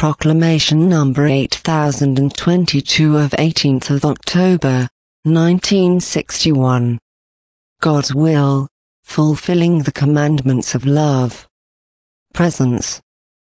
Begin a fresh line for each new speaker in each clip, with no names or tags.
Proclamation number 8022 of 18th of October, 1961. God's will, fulfilling the commandments of love. Presence.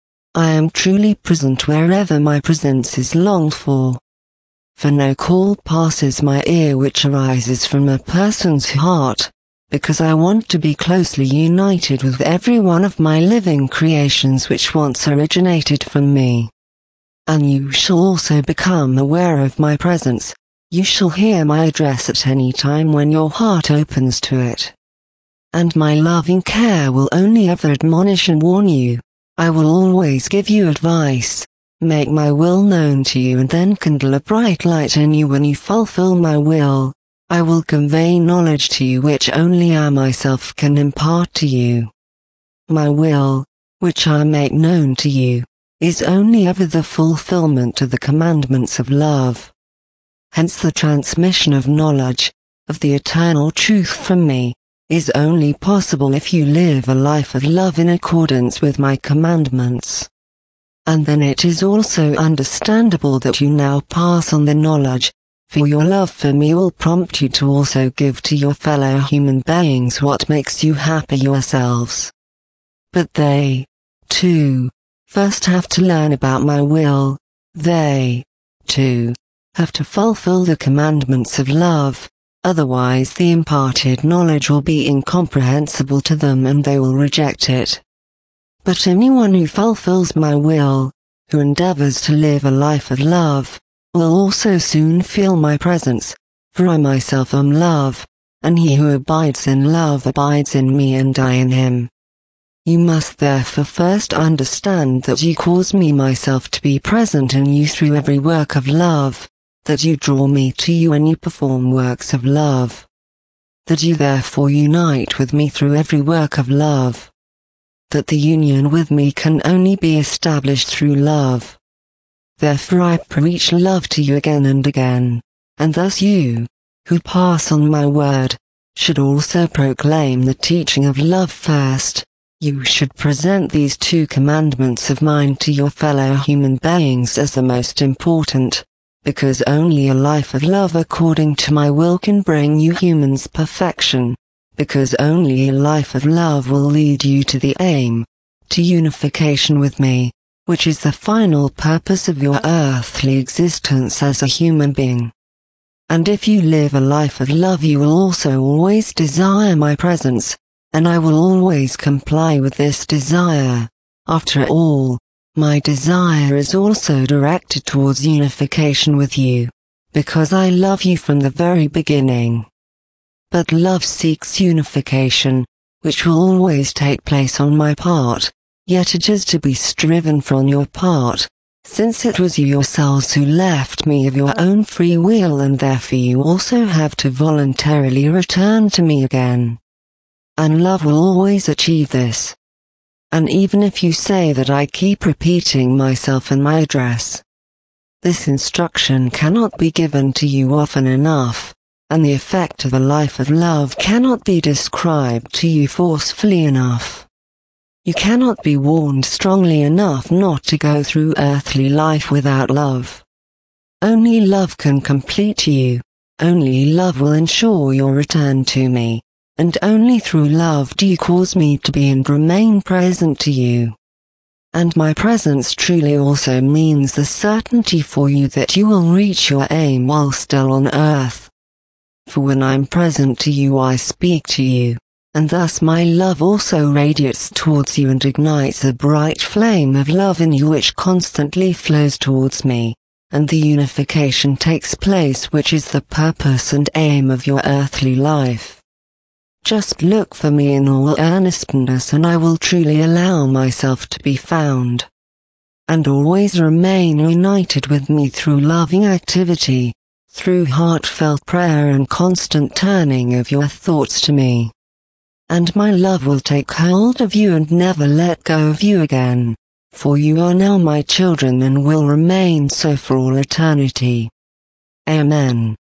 I am truly present wherever my presence is longed for. For no call passes my ear which arises from a person's heart, because I want to be closely united with every one of my living creations which once originated from me. And you shall also become aware of my presence. You shall hear my address at any time when your heart opens to it. And my loving care will only ever admonish and warn you. I will always give you advice, make my will known to you, and then kindle a bright light in you when you fulfill my will. I will convey knowledge to you which only I myself can impart to you. My will, which I make known to you, is only ever the fulfillment of the commandments of love. Hence the transmission of knowledge, of the eternal truth from me, is only possible if you live a life of love in accordance with my commandments. And then it is also understandable that you now pass on the knowledge, for your love for me will prompt you to also give to your fellow human beings what makes you happy yourselves. But they, too, first have to learn about my will. They, too, have to fulfill the commandments of love, otherwise the imparted knowledge will be incomprehensible to them and they will reject it. But anyone who fulfills my will, who endeavors to live a life of love, will also soon feel my presence, for I myself am love, and he who abides in love abides in me and I in him. You must therefore first understand that you cause me myself to be present in you through every work of love, that you draw me to you when you perform works of love, that you therefore unite with me through every work of love, that the union with me can only be established through love. Therefore I preach love to you again and again, and thus you, who pass on my word, should also proclaim the teaching of love first. You should present these two commandments of mine to your fellow human beings as the most important, because only a life of love according to my will can bring you humans perfection, because only a life of love will lead you to the aim, to unification with me, which is the final purpose of your earthly existence as a human being. And if you live a life of love you will also always desire my presence, and I will always comply with this desire. After all, my desire is also directed towards unification with you, because I love you from the very beginning. But love seeks unification, which will always take place on my part, yet it is to be striven for on your part, since it was you yourselves who left me of your own free will, and therefore you also have to voluntarily return to me again. And love will always achieve this. And even if you say that I keep repeating myself in my address, this instruction cannot be given to you often enough, and the effect of a life of love cannot be described to you forcefully enough. You cannot be warned strongly enough not to go through earthly life without love. Only love can complete you, only love will ensure your return to me, and only through love do you cause me to be and remain present to you. And my presence truly also means the certainty for you that you will reach your aim while still on earth. For when I'm present to you I speak to you, and thus my love also radiates towards you and ignites a bright flame of love in you which constantly flows towards me, and the unification takes place which is the purpose and aim of your earthly life. Just look for me in all earnestness and I will truly allow myself to be found. And always remain united with me through loving activity, through heartfelt prayer and constant turning of your thoughts to me. And my love will take hold of you and never let go of you again, for you are now my children and will remain so for all eternity. Amen.